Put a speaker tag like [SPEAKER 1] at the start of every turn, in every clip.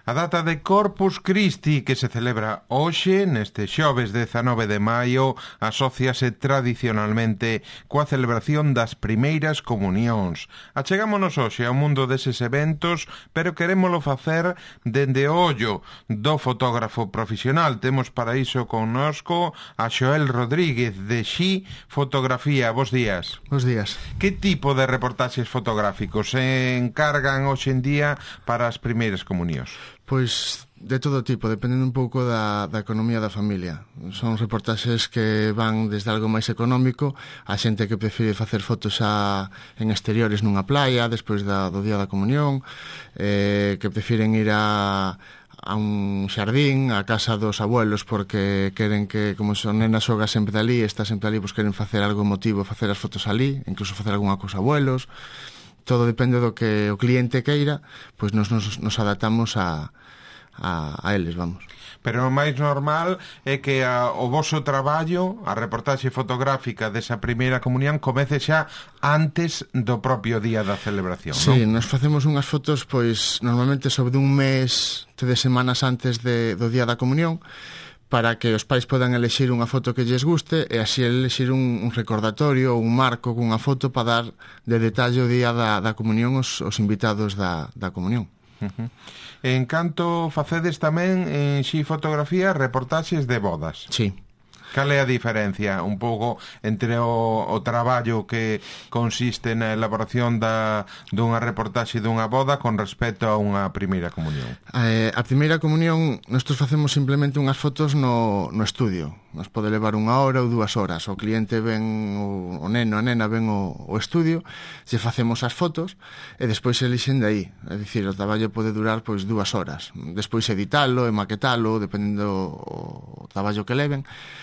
[SPEAKER 1] A data de Corpus Christi, que se celebra hoxe, neste xoves 19 de maio, asóciase tradicionalmente coa celebración das primeiras comunións. Achegámonos hoxe ao mundo deses eventos, pero querémolo facer dende o ollo do fotógrafo profesional. Temos para iso connosco a Xoel Rodríguez de Xi Fotografía. Bos días.
[SPEAKER 2] Bos días.
[SPEAKER 1] Que tipo de reportaxes fotográficos se encargan hoxe en día para as primeiras comunións?
[SPEAKER 2] Pois de todo tipo, dependendo un pouco da economía da familia. Son reportaxes que van desde algo máis económico a xente que prefire facer fotos en exteriores nunha playa despois do día da comunión, que prefiren ir a un xardín, a casa dos abuelos, porque queren que, como son nenas xoga sempre ali, está sempre ali, pois queren facer algo emotivo, facer as fotos ali, incluso facer algunha cousa abuelos. Todo depende do que o cliente queira, pois nos adaptamos a eles, vamos.
[SPEAKER 1] Pero o máis normal é que o voso traballo, a reportaxe fotográfica desa primeira comunión, comece xa antes do propio día da celebración,
[SPEAKER 2] sí,
[SPEAKER 1] non?
[SPEAKER 2] Nos facemos unhas fotos, pois, normalmente sobre un mes, 3 semanas antes do día da comunión, para que os pais podan elexir unha foto que lles guste e así elexir un recordatorio ou un marco cunha foto para dar de detalle o día da comunión os invitados da comunión.
[SPEAKER 1] Uh-huh. En canto facedes tamén en Xi Fotografía reportaxes de bodas.
[SPEAKER 2] Sí.
[SPEAKER 1] Cal é a diferencia un pouco entre o traballo que consiste na elaboración dunha reportaxe dunha boda con respecto a unha primeira comunión?
[SPEAKER 2] A primeira comunión nosotros facemos simplemente unhas fotos no estudio. Nos pode levar 1 hora ou 2 horas. O cliente ven, o neno, a nena ven o estudio, se facemos as fotos e despois se elixen de aí. É dicir, o traballo pode durar pois 2 horas. Despois editalo e maquetalo, dependendo o traballo que leven.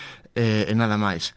[SPEAKER 2] E nada máis.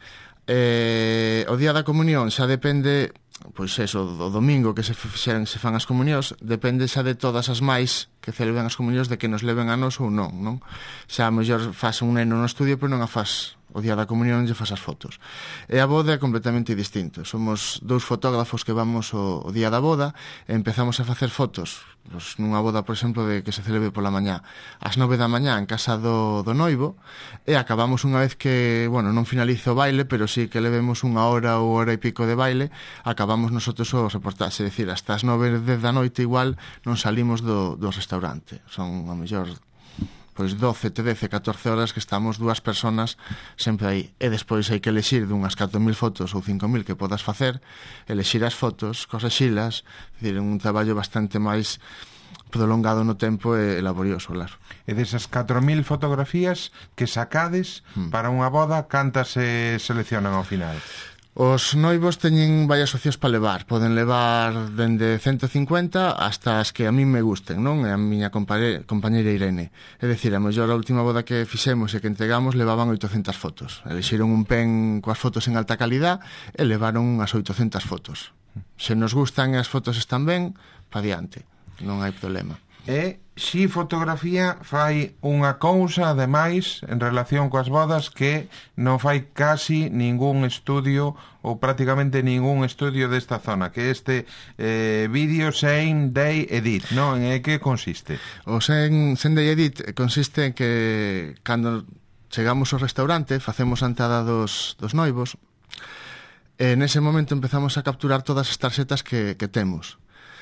[SPEAKER 2] O día da comunión xa depende, pois eso, do domingo que se fan as comunións, depende xa de todas as máis que celebran as comunións de que nos leven a nos ou non? Xa a mellor faz un neno no estudio, pero non a faz o día da comunión, lle faz as fotos. E a boda é completamente distinto. Somos 2 fotógrafos que vamos o día da boda e empezamos a facer fotos. Pois nunha boda, por exemplo, de que se celebre pola mañá ás 9 da mañá en casa do noivo e acabamos unha vez que, bueno, non finaliza o baile, pero sí que levemos 1 hora ou hora e pico de baile, acabamos nosotros o reportaxe, é dicir, hasta as 9 da noite igual non salimos do restaurante. Son a mellor pois 12, 13, 14 horas que estamos 2 personas sempre aí. E despois hai que elexir dunhas 4.000 fotos ou 5.000 que podas facer, elexir as fotos, correxilas, é dicir, un traballo bastante máis prolongado no tempo e laborioso, claro.
[SPEAKER 1] E desas 4.000 fotografías que sacades para unha boda, cantas se seleccionan ao final?
[SPEAKER 2] Os noivos teñen varias opcións para levar. Poden levar dende 150 hasta as que a min me gusten, non? E a miña compañeira Irene. É dicir, a mellor a última boda que fixemos e que entregamos levaban 800 fotos. Elixiron un pen coas fotos en alta calidad e levaron as 800 fotos. Se nos gustan e as fotos están ben, pa diante. Non hai problema.
[SPEAKER 1] E Xi Fotografía fai unha cousa, ademais, en relación coas bodas, que non fai casi ningún estudio ou prácticamente ningún estudio desta zona, que este vídeo Same Day Edit, non? En que consiste?
[SPEAKER 2] O Same Day Edit consiste en que cando chegamos ao restaurante facemos a entrada dos noivos e nese momento empezamos a capturar todas as tarxetas que temos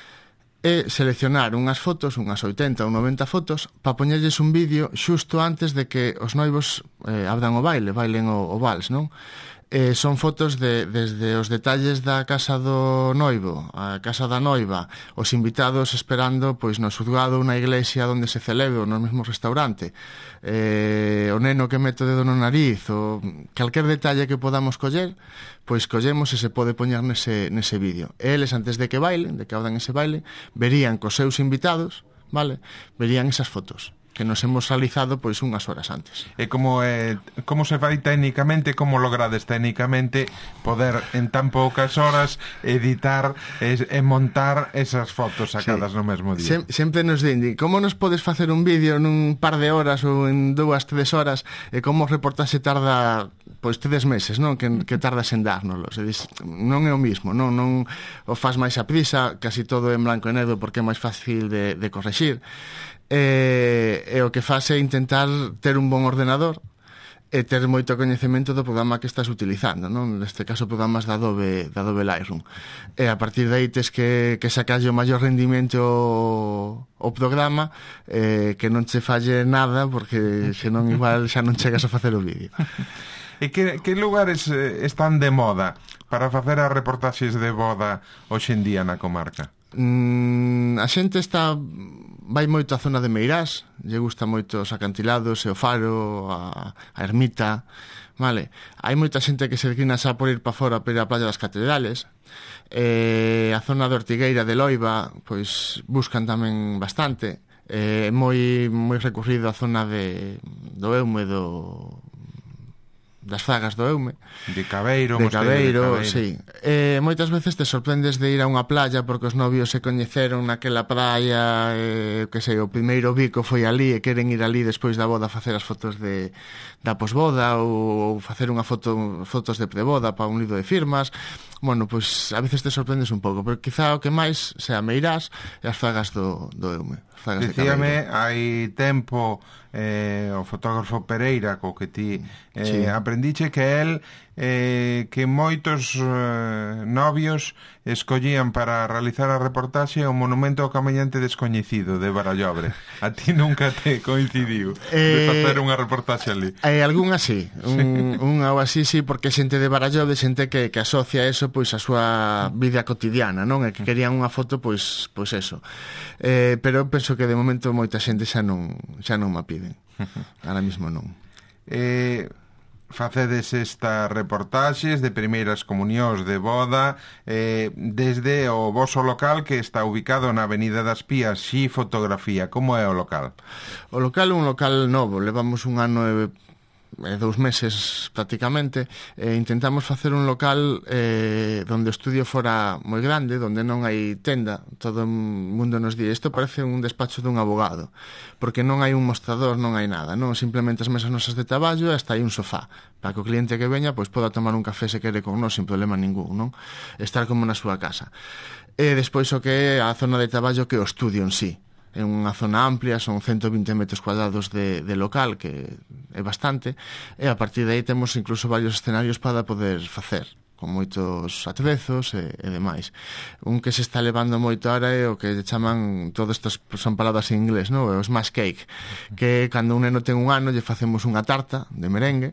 [SPEAKER 2] e seleccionar unhas fotos, unhas 80 ou 90 fotos, para poñerlles un vídeo xusto antes de que os noivos abran o baile, bailen o vals, non? Son fotos desde os detalles da casa do noivo, a casa da noiva, os invitados esperando pois no xulgado, na iglesia onde se celebre, no mesmo restaurante, o neno que mete o dedo no nariz, ou calquer detalle que podamos coller, pois collemos e se pode poñer nese vídeo. E eles, antes de que bailen, de que abran ese baile, verían cos seus invitados, vale? Verían esas fotos que nos hemos realizado pois unhas horas antes.
[SPEAKER 1] E como se fai técnicamente, como logrades técnicamente poder en tan poucas horas editar e montar esas fotos sacadas no mesmo día?
[SPEAKER 2] Sempre nos din, como nos podes facer un vídeo nun par de horas ou en 2, 3 horas e como reportaxe tarda pois 3 meses, non? Que tardas en dárnoslos. Non é o mismo, non o faz máis a prisa, casi todo en blanco e negro porque é máis fácil de correxir. e o que faz é intentar ter un bon ordenador e ter moito coñecemento do programa que estás utilizando, non? Neste caso programas da Adobe Lightroom. E a partir de aí tes que sacarlle o maior rendimento o programa, que non che falle nada, porque senón igual xa non chegas a facer o vídeo.
[SPEAKER 1] E que lugares están de moda para facer as reportaxes de boda hoxe en día na comarca?
[SPEAKER 2] A xente vai moito á zona de Meirás, lle gusta moito os acantilados e o faro, a ermita, vale? Hai moita xente que se declina xa por ir para fora para ir á playa das Catedrales. A zona de Ortigueira, de Loiva, pois buscan tamén bastante. Moi recurrido a zona do Eume, das Zagas do Eume,
[SPEAKER 1] de Cabeiro,
[SPEAKER 2] sí. Moitas veces te sorprendes de ir a unha playa porque os novios se coñeceron naquela praia, que sei, o primeiro bico foi ali e queren ir ali despois da boda a facer as fotos da posboda ou facer fotos de preboda para un libro de firmas. Bueno, pois a veces te sorprendes un pouco, pero quizá o que máis sea Meirás e as Zagas do Eume.
[SPEAKER 1] Dicíame, hai tempo o fotógrafo Pereira co que ti aprendiche que el que moitos novios escollían para realizar a reportaxe o monumento ao camiñante descoñecido de Barallobre. A ti nunca te coincidiu de facer unha reportaxe ali?
[SPEAKER 2] Algún así, unha ou así, sí, porque xente de Barallobre, xente que asocia eso pois a súa vida cotidiana, non? E que querían unha foto, pois eso. Pero penso que de momento moita xente xa non me piden. Ahora mismo non.
[SPEAKER 1] Facedes estas reportaxes de primeiras comunións de boda desde o voso local que está ubicado na Avenida das Pías, Xi Fotografía. Como é o local?
[SPEAKER 2] O local é un local novo, levamos un ano e 2 meses prácticamente. Intentamos facer un local donde o estudio fora moi grande, donde non hai tenda. Todo o mundo nos di, isto parece un despacho dun abogado, porque non hai un mostrador, non hai nada, non? Simplemente as mesas nosas de traballo e hasta hai un sofá para que o cliente que veña pois poda tomar un café se quere con nós sin problema ningún, non? Estar como na súa casa. E despois o que é a zona de traballo, que é o estudio en sí. É unha zona amplia, son 120 metros cuadrados de local, que é bastante, e a partir de aí temos incluso varios escenarios para poder facer, con moitos atrezos e demais. Un que se está levando moito ahora é o que chaman, todo isto son palabras en inglés, non? O smash cake, que cando un neno ten un ano lle facemos unha tarta de merengue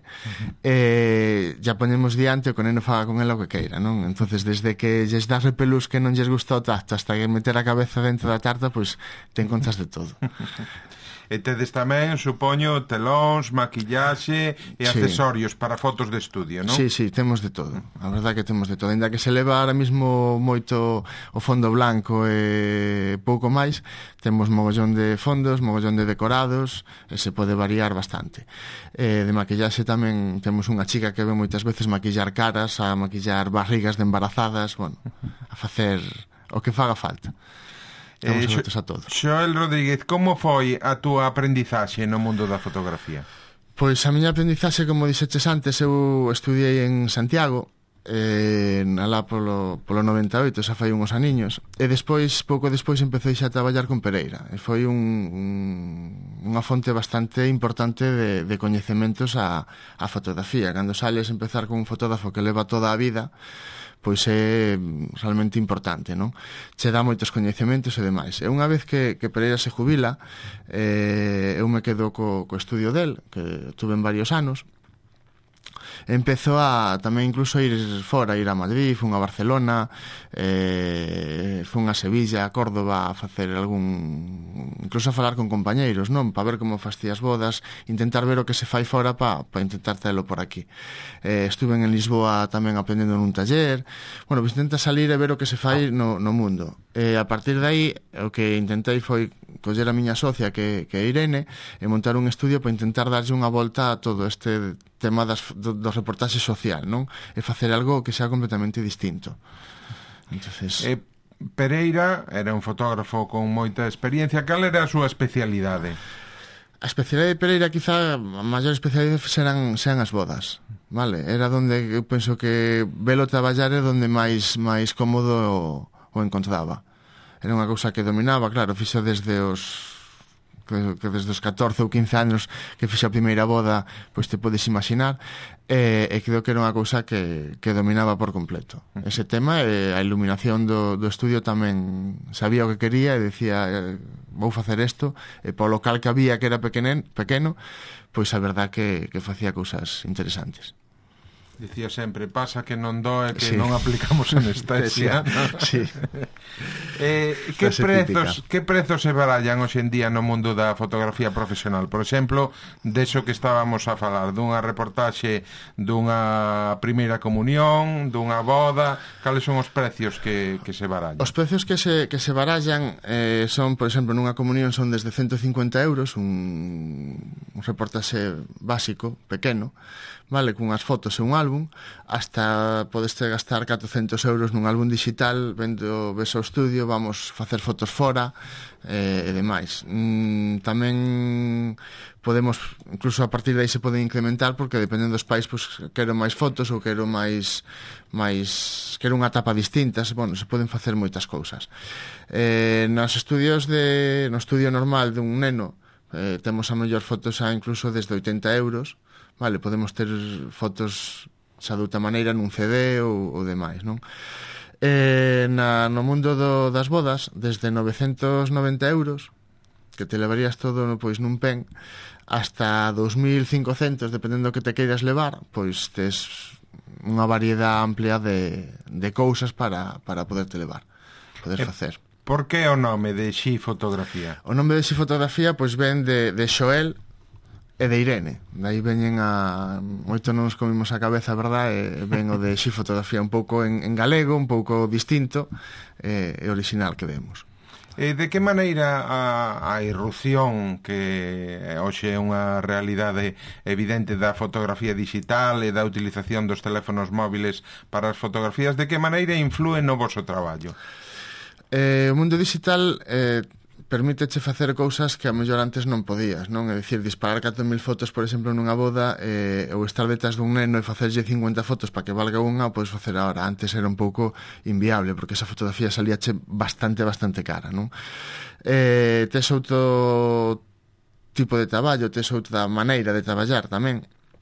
[SPEAKER 2] e ya poñemos diante o que o neno faga con ela o que queira, non? Entonces, desde que lles das repelús que non lles gusta o tacto hasta que meter a cabeza dentro da tarta, pois te encontras de todo.
[SPEAKER 1] E tedes tamén, supoño, telóns, maquillaxe e accesorios para fotos de estudio, non?
[SPEAKER 2] Sí, temos de todo. A verdade que temos de todo. Ainda que se leva ahora mismo moito o fondo blanco e pouco máis, temos mogollón de fondos, mogollón de decorados, e se pode variar bastante. De maquillaxe tamén temos unha chica que ve moitas veces maquillar caras, a maquillar barrigas de embarazadas, bueno, a facer o que faga falta. Estamos abertos a todo.
[SPEAKER 1] Xoel Rodríguez, como foi a túa aprendizaxe no mundo da fotografía?
[SPEAKER 2] Pois a miña aprendizaxe, como dixeches antes, eu estudiei en Santiago, alá polo 98, xa fai uns aniños, e pouco despois empecé xa a traballar con Pereira, e foi unha fonte bastante importante de coñecementos a fotografía. Cando sales empezar con un fotógrafo que leva toda a vida, pois é realmente importante, non? Che dá moitos coñecementos e demais. E unha vez que Pereira se jubila, eu me quedo co estudio del, que tuve en varios anos. Empezo a tamén incluso ir fora, ir a Madrid, fun a Barcelona, fun a Sevilla, a Córdoba, a facer incluso a falar con compañeiros, non? Para ver como facía as bodas, intentar ver o que se fai fora para intentar traelo por aquí. Estuve en Lisboa tamén aprendendo nun taller. Bueno, pois intenta salir e ver o que se fai no mundo. A partir de aí, o que intentei foi coller a miña socia, que é Irene, e montar un estudio para intentar darlle unha volta a todo este tema do reportaxe social, non? E facer algo que sea completamente distinto. Entonces,
[SPEAKER 1] Pereira era un fotógrafo con moita experiencia. Cal era a súa especialidade?
[SPEAKER 2] A especialidade de Pereira, quizá a maior especialidade sean as bodas, vale? Era donde eu penso que velo traballar é donde máis cómodo o encontraba. Era unha cousa que dominaba, claro, fixo desde os que desde os 14 ou 15 anos que fixe a primeira boda, pois te podes imaginar, e creo que era unha cousa que dominaba por completo ese tema, e a iluminación do estudio tamén sabía o que quería e decía, vou facer isto, e polo local que había que era pequeno, pois a verdad que facía cousas interesantes.
[SPEAKER 1] Dicía sempre, pasa que non doe, que
[SPEAKER 2] Sí.
[SPEAKER 1] non aplicamos anestesia.
[SPEAKER 2] Sí.
[SPEAKER 1] Que prezos se barallan hoxe en día no mundo da fotografía profesional? Por exemplo, deso que estábamos a falar, dunha reportaxe dunha primeira comunión, dunha boda, cales son os precios que se barallan?
[SPEAKER 2] Os precios que se barallan son, por exemplo, nunha comunión son desde 150 euros, un reportaxe básico, pequeno, vale, cunhas fotos e un álbum, hasta podes gastar 400 euros nun álbum digital, ves ao estudio, vamos facer fotos fora e demais. Tamén podemos, incluso a partir de aí se poden incrementar, porque dependendo dos países, pues, quero máis fotos ou quero máis quero unha tapa distinta, bueno, se poden facer moitas cousas. No estudio normal dun neno, temos a mellor fotos incluso desde 80 euros, vale, podemos ter fotos xa de outra maneira nun CD ou demais, non? No mundo das bodas, desde 990 euros, que te levarías todo pois nun pen, hasta 2.500, dependendo que te queiras levar, pois tes unha variedade amplia de cousas para poderte levar, poder facer.
[SPEAKER 1] Por que o nome de Xi Fotografía?
[SPEAKER 2] O nome de Xi Fotografía pois ven de Xoel e de Irene. Daí veñen moito non nos comimos a cabeza, verdad? E ven o de Xi Fotografía un pouco en galego, un pouco distinto e original que vemos.
[SPEAKER 1] De que maneira a irrupción que hoxe é unha realidade evidente da fotografía digital e da utilización dos teléfonos móviles para as fotografías, de que maneira influe no voso traballo?
[SPEAKER 2] O mundo digital permíteche facer cousas que a mellor antes non podías, non? É dicir, disparar 4.000 fotos, por exemplo, nunha boda, ou estar detrás dun neno e facerlle 50 fotos para que valga unha, o podes facer agora. Antes era un pouco inviable, porque esa fotografía salíache bastante cara, non? Tes outro tipo de traballo, tes outra maneira de traballar tamén.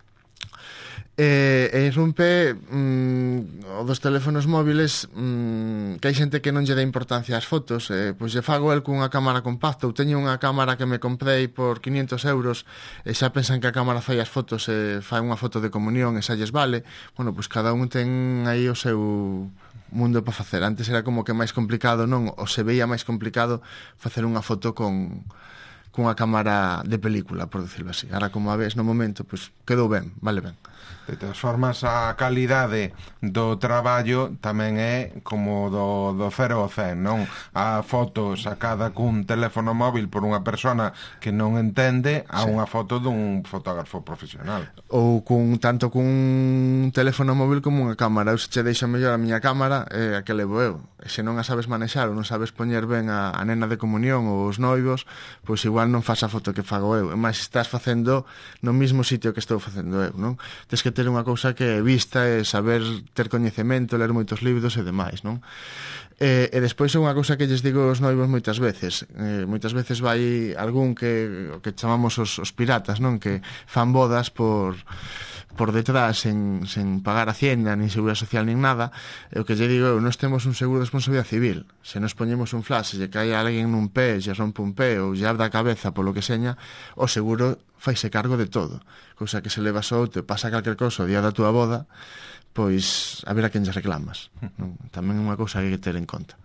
[SPEAKER 2] E irrumpe o dos teléfonos móviles, que hai xente que non lle dá importancia ás fotos, pois lle fago el cunha cámara compacta, ou teño unha cámara que me comprei por 500 euros e xa pensan que a cámara fai as fotos e fai unha foto de comunión e xa lles vale. Bueno, pois cada un ten aí o seu mundo para facer. Antes era como que máis complicado, non? Ou se veía máis complicado facer unha foto cunha cámara de película, por decirlo así. Ahora, como a ves no momento, pois quedou ben, vale ben.
[SPEAKER 1] De todas formas, a calidade do traballo tamén é como do 0 ao 100, non? A foto sacada cun teléfono móvil por unha persona que non entende a unha foto dun fotógrafo profesional.
[SPEAKER 2] Ou tanto cun teléfono móvil como unha cámara. Eu se che deixo mellor a miña cámara, a que levo eu. E se non a sabes manexar ou non sabes poñer ben a nena de comunión ou os noivos, pois igual non faz a foto que fago eu. E máis estás facendo no mismo sitio que estou facendo eu, non? Tes que ter unha cousa que vista e saber ter coñecemento, ler moitos libros e demais, non? E despois é unha cousa que lles digo aos noivos moitas veces. Moitas veces vai algún que chamamos os piratas, non? Que fan bodas por detrás sen pagar a Hacienda, nin Seguridade Social, nin nada. E o que lle digo eu, nós temos un seguro de responsabilidade civil. Se nos poñemos un flash e lle cae a alguén nun pé, lle rompe un pé ou lle abre a cabeza polo que seña, o seguro faise cargo de todo. Cousa que se leva só, te pasa calquer cousa o día da túa boda, pois a ver a quen lle reclamas, non? Tamén é unha cousa que hai que ter en conta.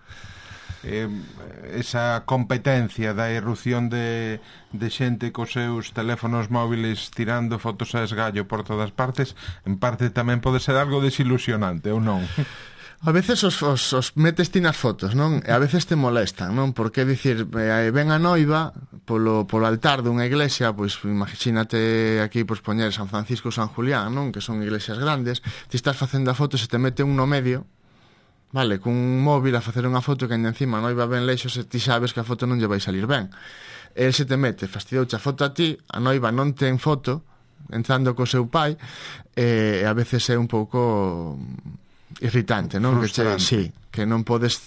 [SPEAKER 1] Esa competencia da irrupción de xente cos seus teléfonos móviles tirando fotos a esgallo por todas partes, en parte tamén pode ser algo desilusionante, ou non?
[SPEAKER 2] A veces os metes ti nas fotos, non? E a veces te molestan, non? Porque, dicir, ven a noiva polo altar dunha iglesia, pois imagínate aquí pois poñer San Francisco ou San Julián, non? Que son iglesias grandes, ti estás facendo a foto e se te mete un no medio, vale, cun móvil a facer unha foto que ainda encima a noiva ben leixos e ti sabes que a foto non lle vai salir ben. El se te mete, fastidouche a foto a ti, a noiva non ten foto, entrando co seu pai, e a veces é un pouco irritante, non?
[SPEAKER 1] Frustrante.
[SPEAKER 2] Que non podes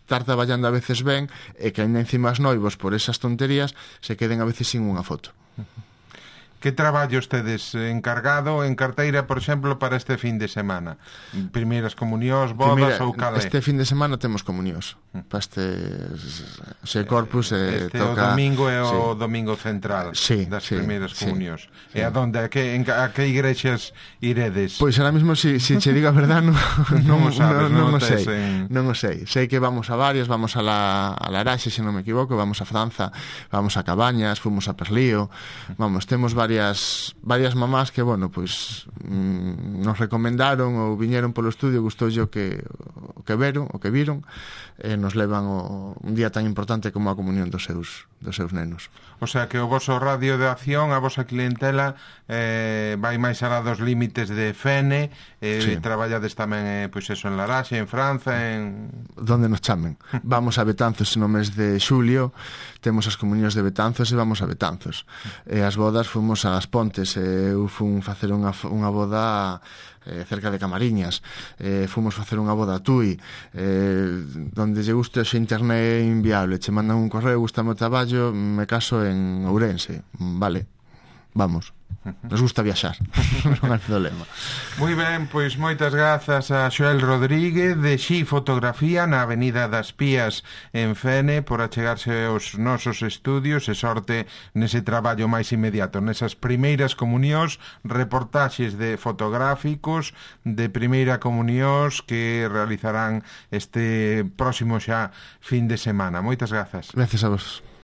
[SPEAKER 2] estar traballando a veces ben e que ainda encima os noivos por esas tonterías se queden a veces sin unha foto.
[SPEAKER 1] Que traballos tedes encargado en carteira, por exemplo, para este fin de semana? Primeiras comunións, bodas ou calé?
[SPEAKER 2] Este fin de semana temos comunións. Para este Corpus toca...
[SPEAKER 1] o domingo é o domingo central das primeiras comunións. E a donde, a que igrexas iredes?
[SPEAKER 2] Pois ahora mismo, se che digo a verdad, non o sei.
[SPEAKER 1] En...
[SPEAKER 2] Non o sei. Sei que vamos a varias, vamos a Laraxe, se non me equivoco, vamos a Franza, vamos a Cabañas, fomos a Perlío, vamos, temos varias mamás que, bueno, pois nos recomendaron ou viñeron polo estudio, gustoulle o que viron, e nos levan un día tan importante como a comunión dos seus nenos.
[SPEAKER 1] O sea que o voso radio de acción, a vosa clientela vai máis alá dos límites de Fene, traballades tamén pois eso, en Laraxe, en Franza, en...
[SPEAKER 2] Donde nos chamen. Vamos a Betanzos no mes de xulio, temos as comunións de Betanzos e vamos a Betanzos. E as bodas fomos ás Pontes, eu fun facer unha boda cerca de Camariñas, fomos facer unha boda a Tui, donde lle guste o internet é inviable, che mandan un correo, gusta o traballo, me caso en Ourense, vale, vamos. Nos gusta viaxar, non hai problema.
[SPEAKER 1] Moi ben, pois moitas grazas a Xoel Rodríguez de Xi Fotografía na Avenida das Pías en Fene por achegarse aos nosos estudios e sorte nese traballo máis inmediato, nesas primeiras comunións, reportaxes de fotográficos de primeira comunións que realizarán este próximo xa fin de semana. Moitas grazas.
[SPEAKER 2] Gracias a vos.